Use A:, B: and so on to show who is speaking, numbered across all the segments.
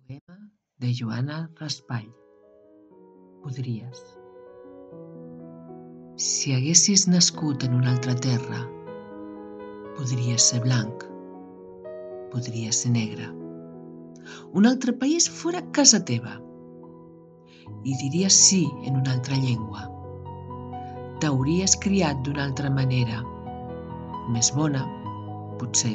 A: Poema de Joana Raspall. Podries. Si haguessis nascut en una altra terra, podries ser blanc, podries ser negre. Un altre país fora casa teva i diries sí en una altra llengua. T'hauries criat d'una altra manera, més bona, potser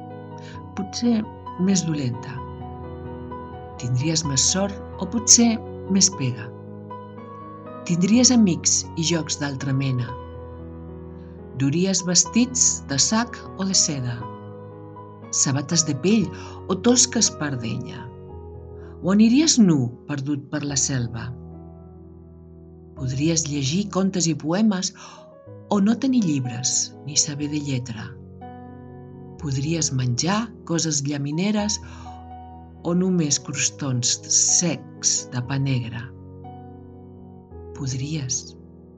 A: més dolenta. Tindries més sort o potser més pega. Tindries amics i jocs d'altra mena. Duries vestits de sac o de seda, sabates de pell o tosques per d'enya, o aniries nu perdut per la selva. Podries llegir contes i poemes o no tenir llibres ni saber de lletra. Podries menjar coses llamineres o només crostons secs de pa negre. Podries.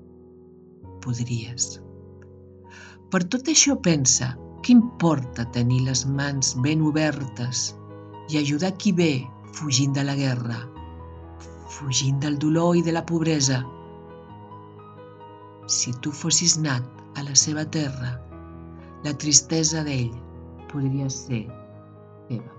A: Per tot això pensa, què importa tenir les mans ben obertes i ajudar qui ve fugint de la guerra, fugint del dolor i de la pobresa? Si tu fossis nat a la seva terra, la tristesa d'ell podria ser teva.